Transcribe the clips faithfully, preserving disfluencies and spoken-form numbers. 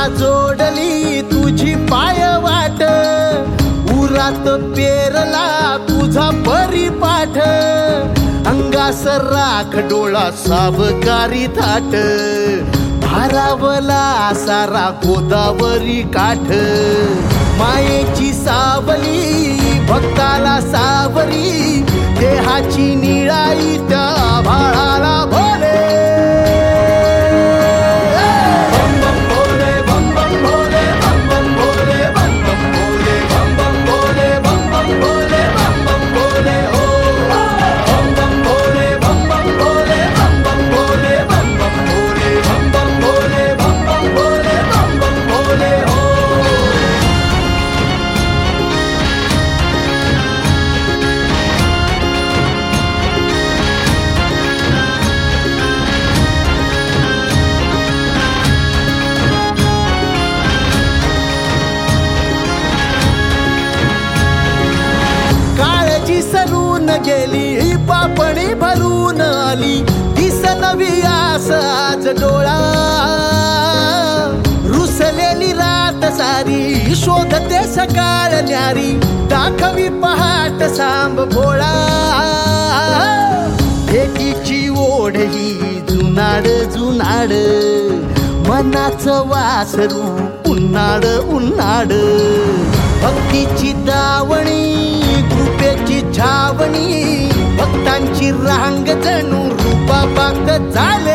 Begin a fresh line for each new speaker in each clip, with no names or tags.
जोडली तुझी पाय वाट, उरात पेरला तुझा परिपाठ, अंगास राख डोळा सावकारी थाट, भारावला सारा गोदावरी काठ, मायेची सावली भक्ताला सावरी, देहाची निळाई त्या भाळाला भोले. सरून गेली पापणी भरून आली, दिस नवी आस आज डोळा, रुसलेली रात सारी शोधते सकाळ न्यारी, दाखवी पहाट सांब भोळा, भेटीची ओढ ही जुनाड जुनाड, मनाचं वासरू उन्हाड उन्हाड, भक्तीची दावणी कृपेची छावणी, भक्तांची रांग जणू रूपा बाक झाले.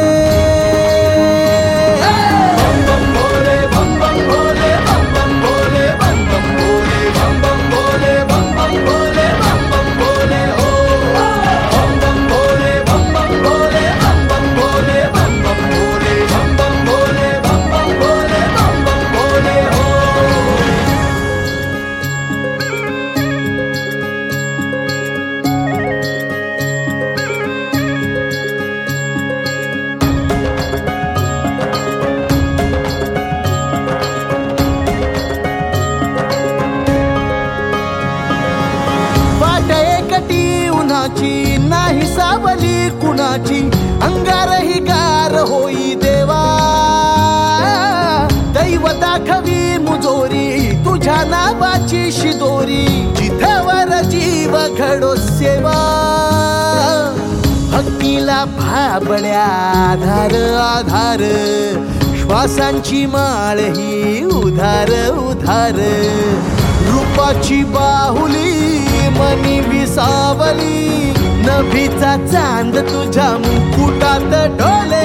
नाही सावली कुणाची, अंगारही गार होई देवा, दैव दाखवी मुजोरी तुझ्या नावाची शिदोरी, जिथवर जीव घडो सेवा, भक्तीला भाबड्या आधार आधार, श्वासांची माळ ही उधार उधार, रूपाची बाहुली मनी विसावली, नभीचा चांद तुझ्या मुकुटात डोले.